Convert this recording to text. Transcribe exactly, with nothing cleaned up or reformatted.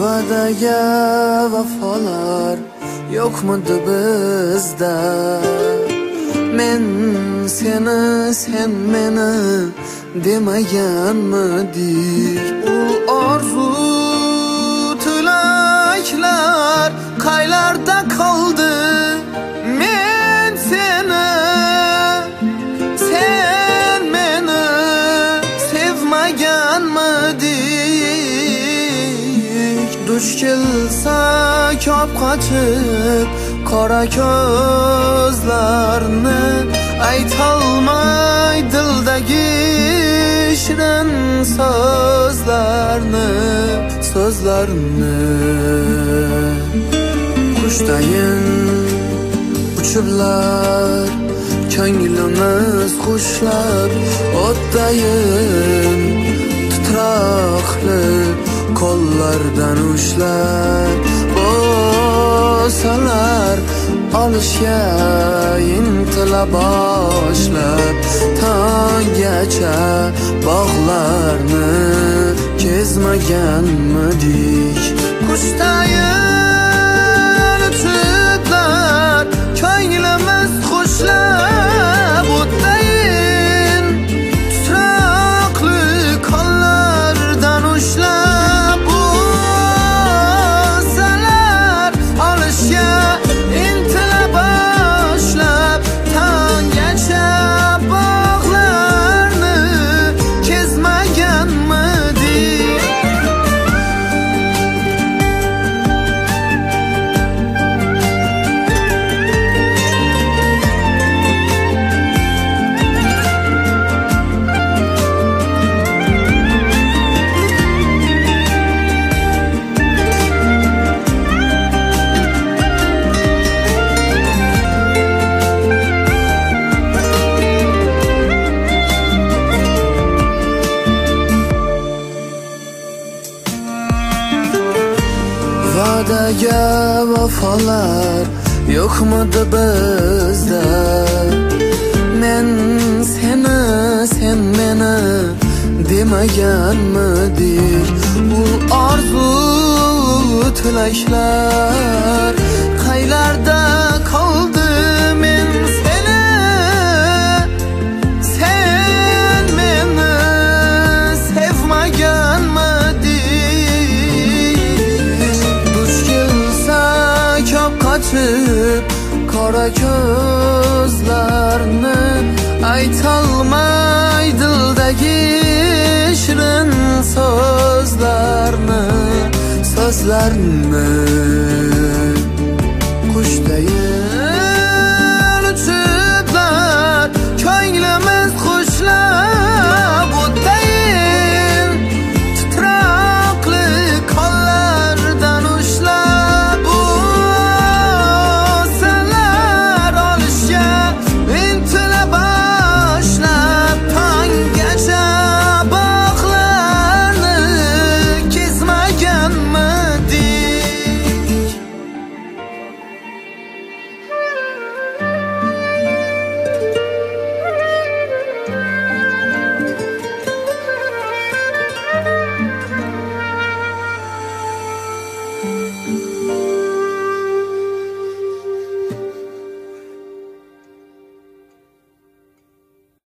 Va'daga vafolar yo'qmidi bizda? Men seni, sen meni demaganmidik? U orzu tilaklar qaylarda qoldi? Men seni, sen meni sevmaganmidik? Duch kelsa kop qochib qora ko'zlarni, aytolmay dildagi shirin so'zlarni, so'zlarni. Qushdayin uchiblar ko'nglimiz xushlab, o'tdayin titroqli qo'llardan ushlab, bo'lsalar olishga intila boshlab, tonggacha bog'larni kezmaganmidik? Qushdayin uchiblar ko'nglimiz xushlab, o'tdayin titroqli qo'llardan ushlab, bo'lsalar olishga intila boshlab, tonggacha bog'larni kezmaganmidik? Va'daga vafolar yo'qmidi bizda? Men seni, sen meni demaganmidik? Bu orzu tilaklar qaylarda qoldi? Men seni, sen meni sevmaganmidik? Qochib qora ko'zlarni, aytolmay dildagi shirin so'zlarni, so'zlarni. Qushdayin